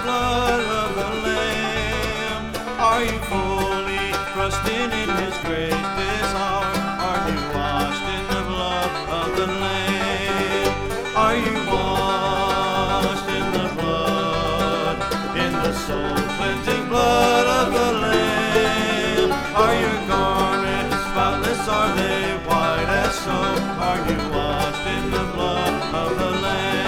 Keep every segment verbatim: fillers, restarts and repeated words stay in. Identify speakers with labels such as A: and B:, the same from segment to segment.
A: blood of the Lamb? Are you fully trusting in His grace this hour? Are you washed in the blood of the Lamb? Are you washed in the blood, in the soul-cleansing blood of the Lamb? Are your garments spotless? Are they white as snow? Are you washed in the blood of the Lamb?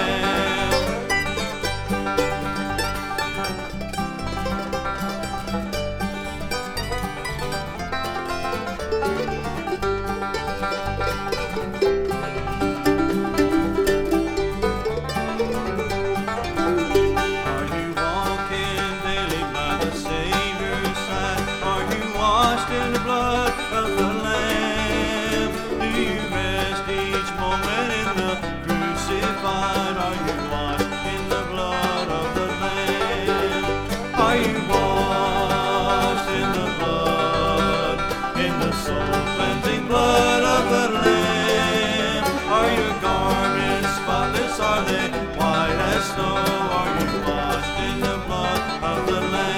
A: In the blood of the Lamb, do you rest each moment in the crucified? Are you washed in the blood of the Lamb? Are you washed in the blood, in the soul-cleansing blood of the Lamb? Are your garments spotless? Are they white as snow? Are you washed in the blood of the Lamb?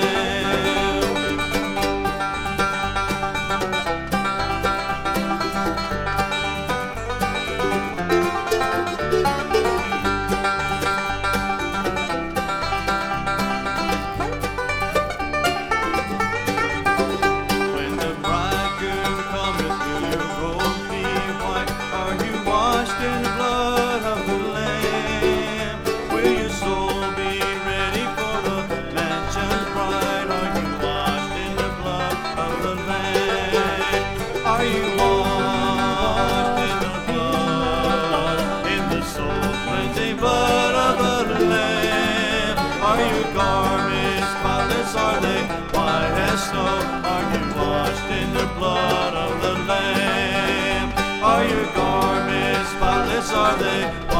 A: In the blood of the Lamb, will your soul be ready for the mansion's bride? Are you washed in the blood of the Lamb? Are you washed in the blood, in the soul-cleansing blood of the Lamb? Are your garments spotless? Are they white as snow? Are you washed in the blood of the Lamb? Are your garments spotless? Are they